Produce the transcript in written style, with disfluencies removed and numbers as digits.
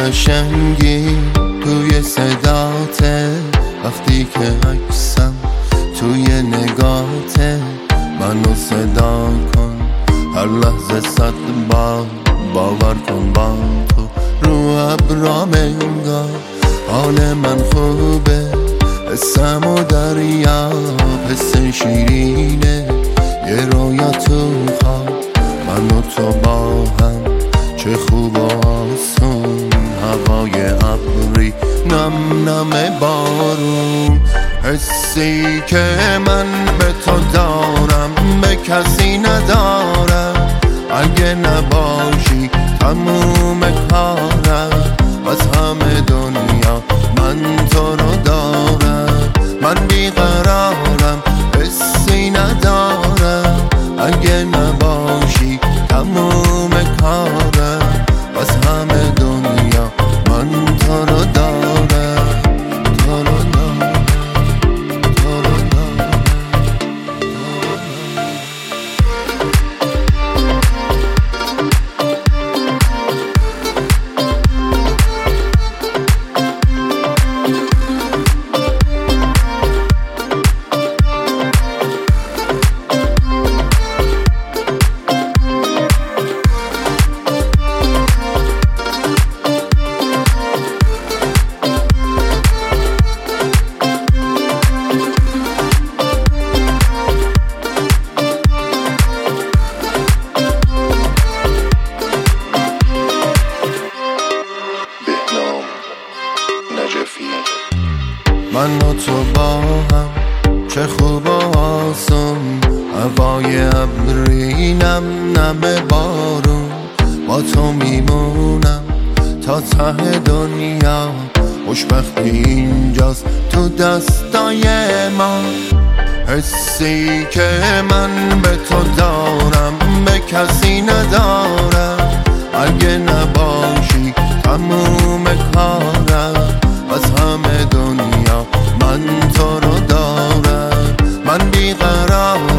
قشنگی توی صداته، وقتی که عکسم توی نگاته. منو صدا کن هر لحظه 100 بار، باور کن با تو رو ابرام انگار. حال من خوبه، حسم و دریاب، حس شیرینه یه رویا تو خواب. من و تو با هم چه خوب و آسون، هوای ابری نم نم بارون. حسی که من به تو دارم به کسی ندارم، اگه نباشی تموم کارم. از همه دنیا من تو رو دارم، من بیقرارم حسی ندارم، اگه نباشی تموم کارم. از همه دنیا من تو رو دارم، تو رو دارم، تو رو دارم. من و تو با هم چه خوب و آسون، هوای ابری نم نم بارون. با تو میمونم تا ته دنیا، خوشبختی اینجاست تو دستای ما. حسی که من به تو دارم به کسی ندارم، اگه نباشی تموم کارم. از همه دنیا من تو رو دارم، من بیقرارم